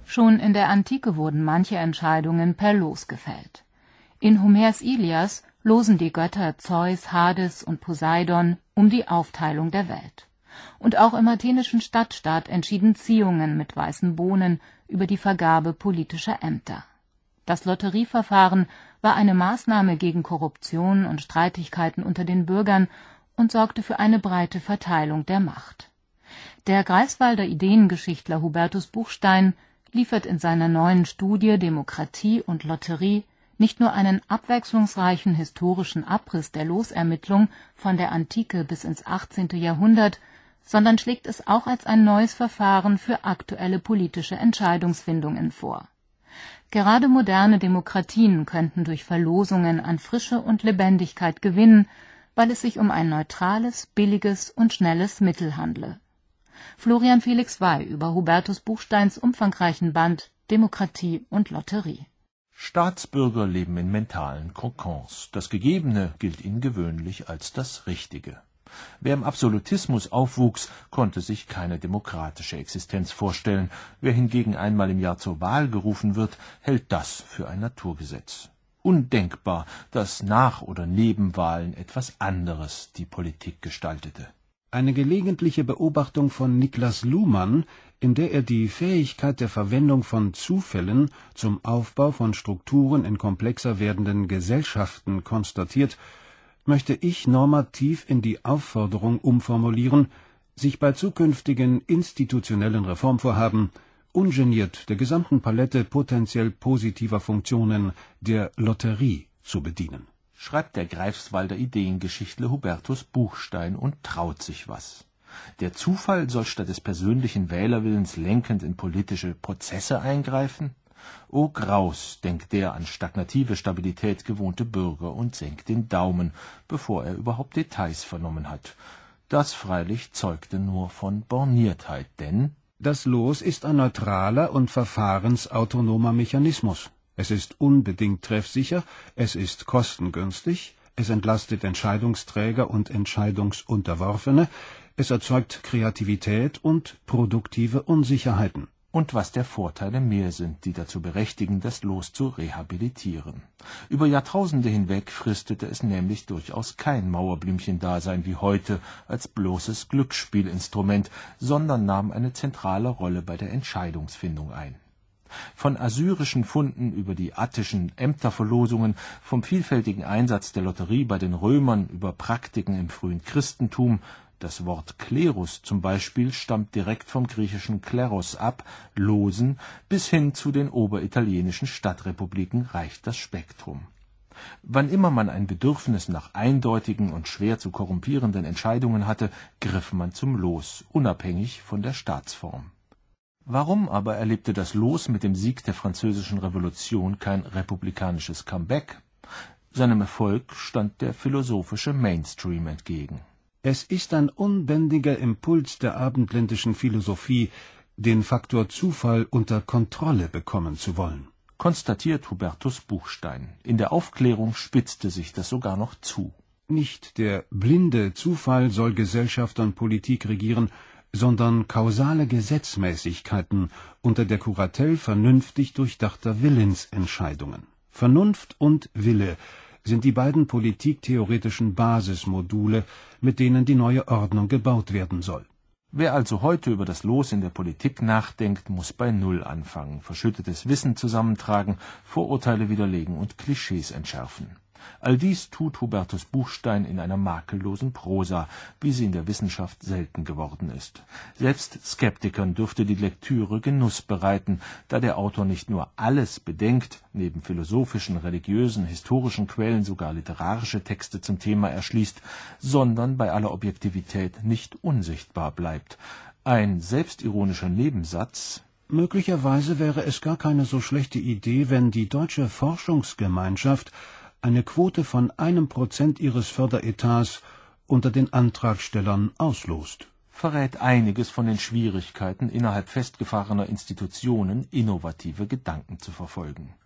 Schon in der Antike wurden manche Entscheidungen per Los gefällt. In Homers Ilias losen die Götter Zeus, Hades und Poseidon um die Aufteilung der Welt. Und auch im athenischen Stadtstaat entschieden Ziehungen mit weißen Bohnen über die Vergabe politischer Ämter. Das Lotterieverfahren war eine Maßnahme gegen Korruption und Streitigkeiten unter den Bürgern und sorgte für eine breite Verteilung der Macht. Der Greifswalder Ideengeschichtler Hubertus Buchstein liefert in seiner neuen Studie Demokratie und Lotterie nicht nur einen abwechslungsreichen historischen Abriss der Losermittlung von der Antike bis ins 18. Jahrhundert, sondern schlägt es auch als ein neues Verfahren für aktuelle politische Entscheidungsfindungen vor. Gerade moderne Demokratien könnten durch Verlosungen an Frische und Lebendigkeit gewinnen, weil es sich um ein neutrales, billiges und schnelles Mittel handle. Florian Felix Wey über Hubertus Buchsteins umfangreichen Band Demokratie und Lotterie. Staatsbürger leben in mentalen Kokons. Das Gegebene gilt ihnen gewöhnlich als das Richtige. Wer im Absolutismus aufwuchs, konnte sich keine demokratische Existenz vorstellen. Wer hingegen einmal im Jahr zur Wahl gerufen wird, hält das für ein Naturgesetz. Undenkbar, dass nach oder neben Wahlen etwas anderes die Politik gestaltete. Eine gelegentliche Beobachtung von Niklas Luhmann, in der er die Fähigkeit der Verwendung von Zufällen zum Aufbau von Strukturen in komplexer werdenden Gesellschaften konstatiert, möchte ich normativ in die Aufforderung umformulieren, sich bei zukünftigen institutionellen Reformvorhaben ungeniert der gesamten Palette potenziell positiver Funktionen der Lotterie zu bedienen. Schreibt der Greifswalder Ideengeschichtler Hubertus Buchstein und traut sich was. Der Zufall soll statt des persönlichen Wählerwillens lenkend in politische Prozesse eingreifen? O Graus, denkt der an stagnative Stabilität gewohnte Bürger und senkt den Daumen, bevor er überhaupt Details vernommen hat. Das freilich zeugte nur von Borniertheit, denn das Los ist ein neutraler und verfahrensautonomer Mechanismus. Es ist unbedingt treffsicher, es ist kostengünstig, es entlastet Entscheidungsträger und Entscheidungsunterworfene, es erzeugt Kreativität und produktive Unsicherheiten. Und was der Vorteile mehr sind, die dazu berechtigen, das Los zu rehabilitieren. Über Jahrtausende hinweg fristete es nämlich durchaus kein Mauerblümchen-Dasein wie heute als bloßes Glücksspielinstrument, sondern nahm eine zentrale Rolle bei der Entscheidungsfindung ein. Von assyrischen Funden über die attischen Ämterverlosungen, vom vielfältigen Einsatz der Lotterie bei den Römern über Praktiken im frühen Christentum. Das Wort Klerus zum Beispiel stammt direkt vom griechischen Kleros ab, losen, bis hin zu den oberitalienischen Stadtrepubliken reicht das Spektrum. Wann immer man ein Bedürfnis nach eindeutigen und schwer zu korrumpierenden Entscheidungen hatte, griff man zum Los, unabhängig von der Staatsform. Warum aber erlebte das Los mit dem Sieg der Französischen Revolution kein republikanisches Comeback? Seinem Erfolg stand der philosophische Mainstream entgegen. Es ist ein unbändiger Impuls der abendländischen Philosophie, den Faktor Zufall unter Kontrolle bekommen zu wollen. Konstatiert Hubertus Buchstein. In der Aufklärung spitzte sich das sogar noch zu. Nicht der blinde Zufall soll Gesellschaft und Politik regieren, sondern kausale Gesetzmäßigkeiten unter der Kuratell vernünftig durchdachter Willensentscheidungen. Vernunft und Wille sind die beiden politiktheoretischen Basismodule, mit denen die neue Ordnung gebaut werden soll. Wer also heute über das Los in der Politik nachdenkt, muss bei Null anfangen, verschüttetes Wissen zusammentragen, Vorurteile widerlegen und Klischees entschärfen. All dies tut Hubertus Buchstein in einer makellosen Prosa, wie sie in der Wissenschaft selten geworden ist. Selbst Skeptikern dürfte die Lektüre Genuss bereiten, da der Autor nicht nur alles bedenkt, neben philosophischen, religiösen, historischen Quellen sogar literarische Texte zum Thema erschließt, sondern bei aller Objektivität nicht unsichtbar bleibt. Ein selbstironischer Nebensatz: Möglicherweise wäre es gar keine so schlechte Idee, wenn die deutsche Forschungsgemeinschaft eine Quote von 1% ihres Förderetats unter den Antragstellern auslost. Verrät einiges von den Schwierigkeiten, innerhalb festgefahrener Institutionen innovative Gedanken zu verfolgen.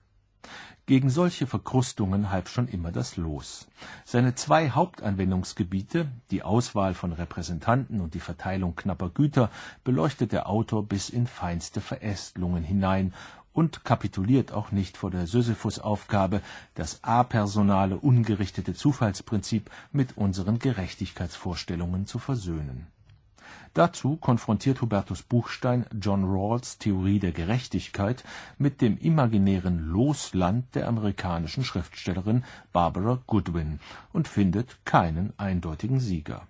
Gegen solche Verkrustungen half schon immer das Los. Seine 2 Hauptanwendungsgebiete, die Auswahl von Repräsentanten und die Verteilung knapper Güter, beleuchtet der Autor bis in feinste Verästelungen hinein und kapituliert auch nicht vor der Sisyphus-Aufgabe, das apersonale, ungerichtete Zufallsprinzip mit unseren Gerechtigkeitsvorstellungen zu versöhnen. Dazu konfrontiert Hubertus Buchstein John Rawls Theorie der Gerechtigkeit mit dem imaginären Losland der amerikanischen Schriftstellerin Barbara Goodwin und findet keinen eindeutigen Sieger.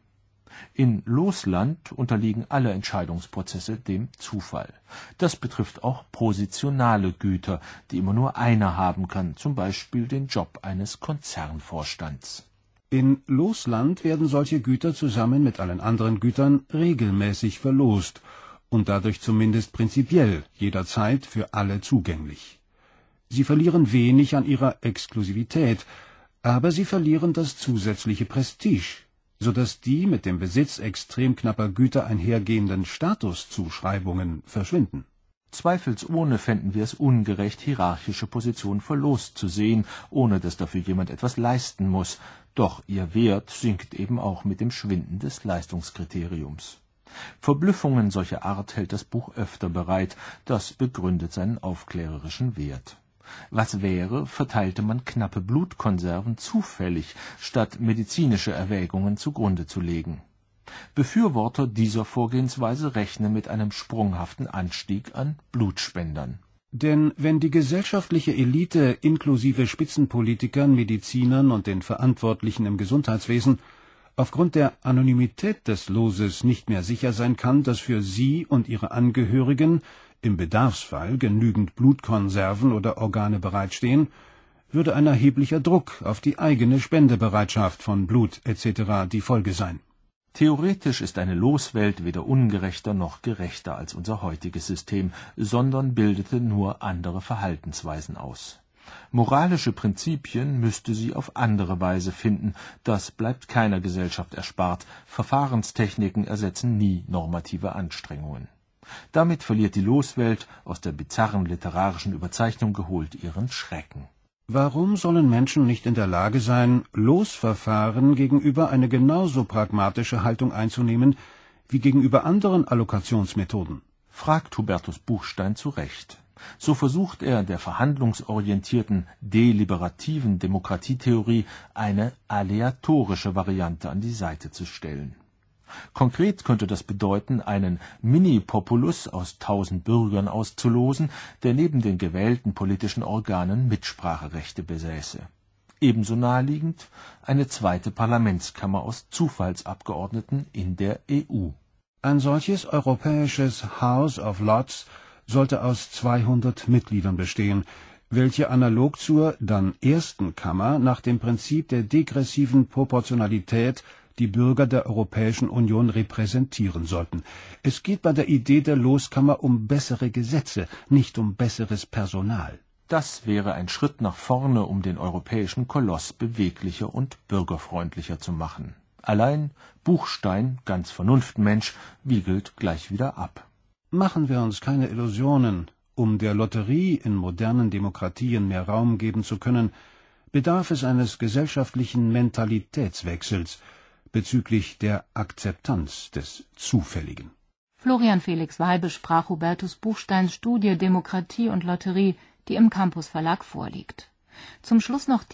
In Losland unterliegen alle Entscheidungsprozesse dem Zufall. Das betrifft auch positionale Güter, die immer nur einer haben kann, zum Beispiel den Job eines Konzernvorstands. In Losland werden solche Güter zusammen mit allen anderen Gütern regelmäßig verlost und dadurch zumindest prinzipiell jederzeit für alle zugänglich. Sie verlieren wenig an ihrer Exklusivität, aber sie verlieren das zusätzliche Prestige, so dass die mit dem Besitz extrem knapper Güter einhergehenden Statuszuschreibungen verschwinden. Zweifelsohne fänden wir es ungerecht, hierarchische Positionen verlost zu sehen, ohne dass dafür jemand etwas leisten muss. Doch ihr Wert sinkt eben auch mit dem Schwinden des Leistungskriteriums. Verblüffungen solcher Art hält das Buch öfter bereit, das begründet seinen aufklärerischen Wert. Was wäre, verteilte man knappe Blutkonserven zufällig, statt medizinische Erwägungen zugrunde zu legen? Befürworter dieser Vorgehensweise rechnen mit einem sprunghaften Anstieg an Blutspendern. Denn wenn die gesellschaftliche Elite inklusive Spitzenpolitikern, Medizinern und den Verantwortlichen im Gesundheitswesen aufgrund der Anonymität des Loses nicht mehr sicher sein kann, dass für sie und ihre Angehörigen im Bedarfsfall genügend Blutkonserven oder Organe bereitstehen, würde ein erheblicher Druck auf die eigene Spendebereitschaft von Blut etc. die Folge sein. Theoretisch ist eine Loswelt weder ungerechter noch gerechter als unser heutiges System, sondern bildete nur andere Verhaltensweisen aus. Moralische Prinzipien müsste sie auf andere Weise finden, das bleibt keiner Gesellschaft erspart, Verfahrenstechniken ersetzen nie normative Anstrengungen. Damit verliert die Loswelt, aus der bizarren literarischen Überzeichnung geholt, ihren Schrecken. Warum sollen Menschen nicht in der Lage sein, Losverfahren gegenüber eine genauso pragmatische Haltung einzunehmen wie gegenüber anderen Allokationsmethoden? Fragt Hubertus Buchstein zu Recht. So versucht er, der verhandlungsorientierten, deliberativen Demokratietheorie eine aleatorische Variante an die Seite zu stellen. Konkret könnte das bedeuten, einen Mini-Populus aus 1000 Bürgern auszulosen, der neben den gewählten politischen Organen Mitspracherechte besäße. Ebenso naheliegend eine zweite Parlamentskammer aus Zufallsabgeordneten in der EU. Ein solches europäisches House of Lords sollte aus 200 Mitgliedern bestehen, welche analog zur dann ersten Kammer nach dem Prinzip der degressiven Proportionalität die Bürger der Europäischen Union repräsentieren sollten. Es geht bei der Idee der Loskammer um bessere Gesetze, nicht um besseres Personal. Das wäre ein Schritt nach vorne, um den europäischen Koloss beweglicher und bürgerfreundlicher zu machen. Allein Buchstein, ganz Vernunftmensch, wiegelt gleich wieder ab. Machen wir uns keine Illusionen. Um der Lotterie in modernen Demokratien mehr Raum geben zu können, bedarf es eines gesellschaftlichen Mentalitätswechsels bezüglich der Akzeptanz des Zufälligen. Florian Felix Weih besprach Hubertus Buchsteins Studie Demokratie und Lotterie, die im Campus Verlag vorliegt. Zum Schluss noch